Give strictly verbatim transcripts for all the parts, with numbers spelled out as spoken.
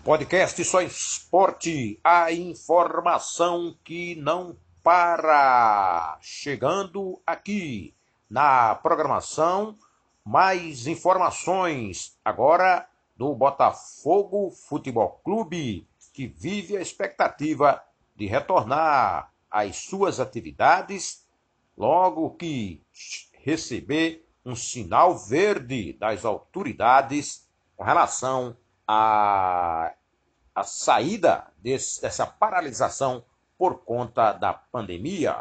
Podcast Só Esporte, a informação que não para. Chegando aqui na programação, mais informações agora do Botafogo Futebol Clube, que vive a expectativa de retornar às suas atividades logo que receber um sinal verde das autoridades com relação à, à saída desse, dessa paralisação por conta da pandemia.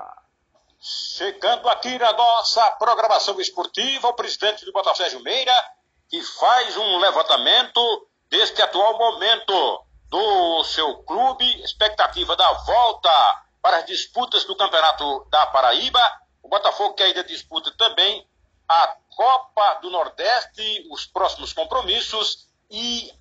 Chegando aqui na nossa programação esportiva, o presidente do Botafogo, Sérgio Meira, que faz um levantamento deste atual momento do seu clube, expectativa da volta para as disputas do Campeonato da Paraíba. O Botafogo que ainda disputa também a Copa do Nordeste, os próximos compromissos, e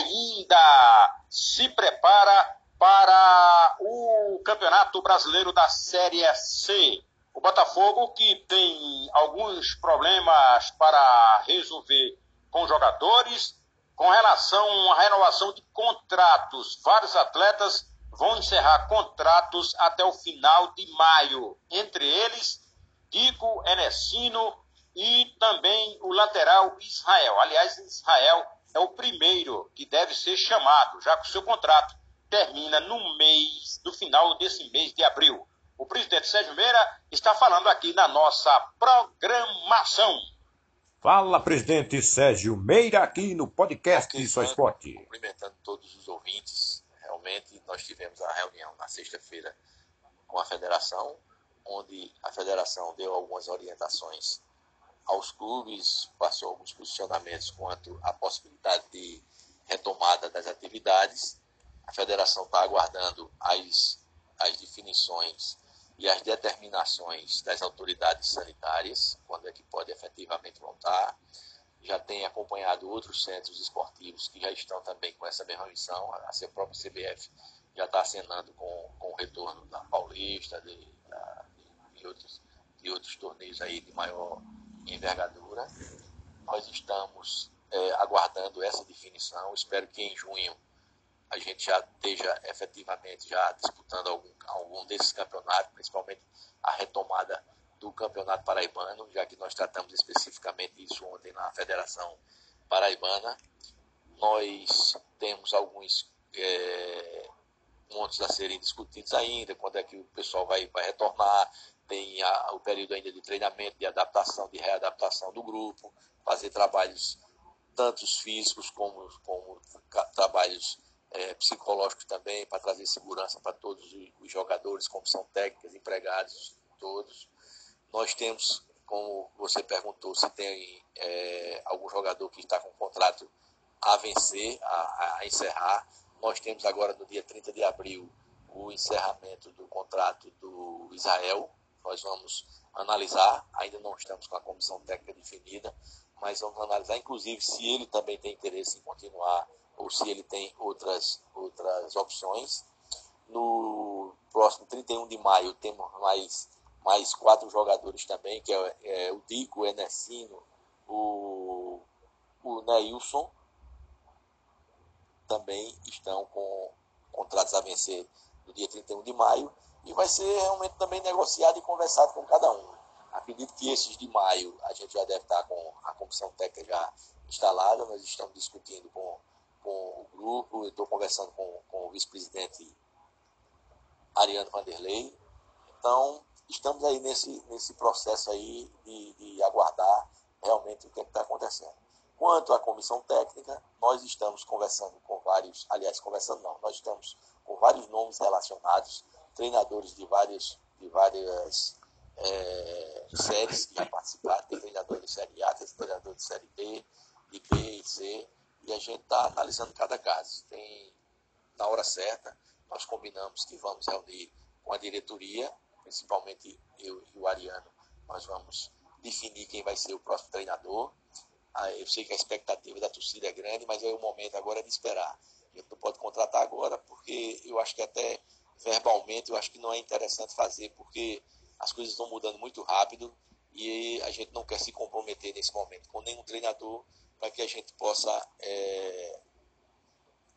ainda se prepara para o Campeonato Brasileiro da Série C. O Botafogo que tem alguns problemas para resolver com jogadores, com relação à renovação de contratos. Vários atletas vão encerrar contratos até o final de maio. Entre eles, Dico, Enesino e também o lateral Israel. Aliás, Israel é o primeiro que deve ser chamado, já que o seu contrato termina no mês, no final desse mês de abril. O presidente Sérgio Meira está falando aqui na nossa programação. Fala, presidente Sérgio Meira, aqui no podcast Ok, Só Esporte. Cumprimentando todos os ouvintes. Realmente, nós tivemos a reunião na sexta-feira com a federação, onde a federação deu algumas orientações aos clubes, passou alguns posicionamentos quanto à possibilidade de retomada das atividades. A federação está aguardando as, as definições e as determinações das autoridades sanitárias, quando é que pode efetivamente voltar. Já tem acompanhado outros centros esportivos que já estão também com essa mesma missão. A própria C B F já está acenando com, com o retorno da Paulista, de, da, de, de, outros, de outros torneios aí de maior envergadura. Nós estamos é, aguardando essa definição. Espero que em junho a gente já esteja efetivamente já disputando algum, algum desses campeonatos, principalmente a retomada do Campeonato Paraibano, já que nós tratamos especificamente isso ontem na Federação Paraibana. Nós temos alguns é, pontos a serem discutidos ainda, quando é que o pessoal vai, vai retornar, tem a, o período ainda de treinamento, de adaptação, de readaptação do grupo, fazer trabalhos tanto físicos como, como trabalhos É, psicológicos também, para trazer segurança para todos os jogadores, comissão técnica, empregados, todos. Nós temos, como você perguntou, se tem é, algum jogador que está com contrato a vencer, a, a encerrar. Nós temos agora, no dia trinta de abril, o encerramento do contrato do Israel. Nós vamos analisar, ainda não estamos com a comissão técnica definida, mas vamos analisar, inclusive, se ele também tem interesse em continuar ou se ele tem outras, outras opções. No próximo trinta e um de maio temos mais, mais quatro jogadores também, que é, é o Dico, o Enesino, o, o Neilson, também estão com contratos a vencer no dia trinta e um de maio, e vai ser realmente também negociado e conversado com cada um. Acredito que esses de maio a gente já deve estar com a comissão técnica já instalada, nós estamos discutindo com com o grupo, eu estou conversando com, com o vice-presidente Ariano Vanderlei. Então, estamos aí nesse, nesse processo aí de, de aguardar realmente o que está acontecendo. Quanto à comissão técnica, nós estamos conversando com vários, aliás, conversando não, nós estamos com vários nomes relacionados, treinadores de, vários, de várias é, séries que já participaram, tem treinador de Série A, tem treinador de Série B, de B e C, e a gente está analisando cada caso. Tem, na hora certa, nós combinamos que vamos reunir com a diretoria, principalmente eu e o Ariano, nós vamos definir quem vai ser o próximo treinador. Eu sei que a expectativa da torcida é grande, mas é o momento agora de esperar. A gente não pode contratar agora, porque eu acho que até verbalmente, eu acho que não é interessante fazer, porque as coisas estão mudando muito rápido e a gente não quer se comprometer nesse momento com nenhum treinador, para que a gente possa é,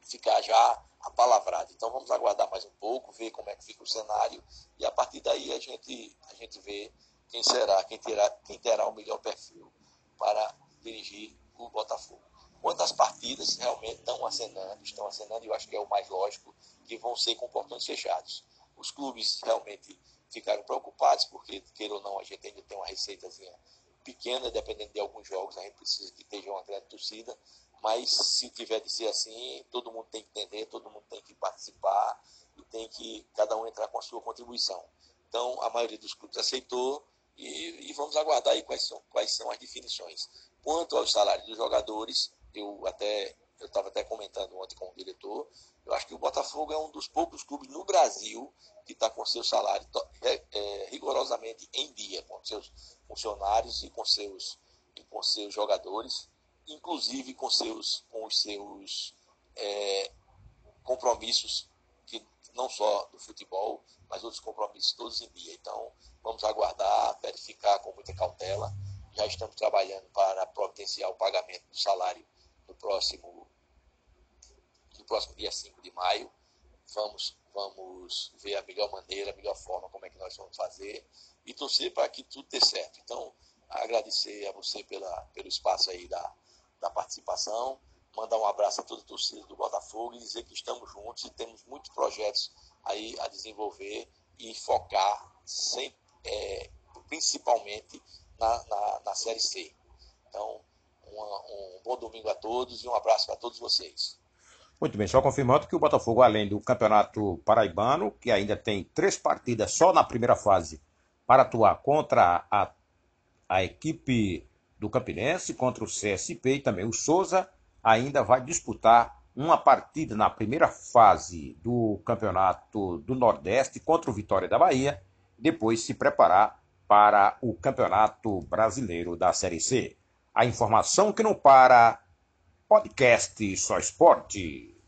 ficar já apalavrado. Então vamos aguardar mais um pouco, ver como é que fica o cenário e a partir daí a gente, a gente vê quem será, quem terá, quem terá o melhor perfil para dirigir o Botafogo. Quantas partidas realmente estão acenando, estão acenando, e eu acho que é o mais lógico, que vão ser com portões fechados. Os clubes realmente ficaram preocupados, porque, queira ou não, a gente ainda tem uma receitazinha pequena, dependendo de alguns jogos, a gente precisa que esteja uma grande torcida, mas se tiver de ser assim, todo mundo tem que entender, todo mundo tem que participar e tem que cada um entrar com a sua contribuição. Então, a maioria dos clubes aceitou e, e vamos aguardar aí quais são, quais são as definições. Quanto aos salários dos jogadores, eu até eu estava até comentando ontem com o diretor, eu acho que o Botafogo é um dos poucos clubes no Brasil que está com seu salário é, é, rigorosamente em dia, com seus funcionários e com seus, e com seus jogadores, inclusive com, seus, com os seus é, compromissos, que não só do futebol, mas outros compromissos todos em dia. Então, vamos aguardar, verificar com muita cautela. Já estamos trabalhando para providenciar o pagamento do salário no próximo, no próximo dia cinco de maio. Vamos, vamos ver a melhor maneira, a melhor forma, como é que nós vamos fazer e torcer para que tudo dê certo. Então, agradecer a você pela, pelo espaço aí da, da participação, mandar um abraço a toda a torcida do Botafogo e dizer que estamos juntos e temos muitos projetos aí a desenvolver e focar sem, é, principalmente na, na, na Série C. Então, uma, um bom domingo a todos e um abraço para todos vocês. Muito bem, só confirmando que o Botafogo, além do Campeonato Paraibano, que ainda tem três partidas só na primeira fase para atuar contra a, a equipe do Campinense, contra o C S P e também o Souza, ainda vai disputar uma partida na primeira fase do Campeonato do Nordeste contra o Vitória da Bahia, depois se preparar para o Campeonato Brasileiro da Série C. A informação que não para, podcast Só Esporte.